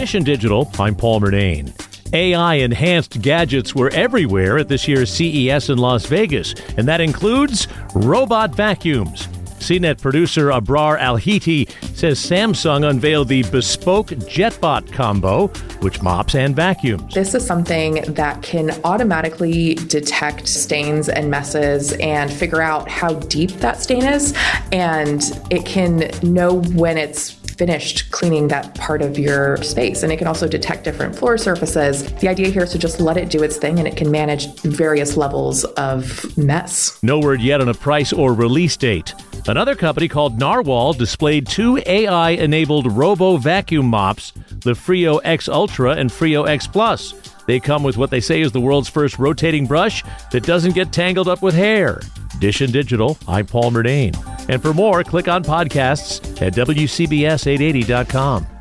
Dish and Digital, I'm Paul Murnane. AI-enhanced gadgets were everywhere at this year's CES in Las Vegas, and that includes robot vacuums. CNET producer Abrar Al-Hiti says Samsung unveiled the bespoke JetBot combo, which mops and vacuums. This is something that can automatically detect stains and messes and figure out how deep that stain is, and it can know when it's finished cleaning that part of your space. And it can also detect different floor surfaces. The idea here is to just let it do its thing, and it can manage various levels of mess. No word yet on a price or release date. Another company called Narwhal displayed two AI-enabled robo vacuum mops, the Frio X Ultra and Frio X Plus. They come with what they say is the world's first rotating brush that doesn't get tangled up with hair. Dish and Digital, I'm Paul Murnane. And for more, click on podcasts at WCBS880.com.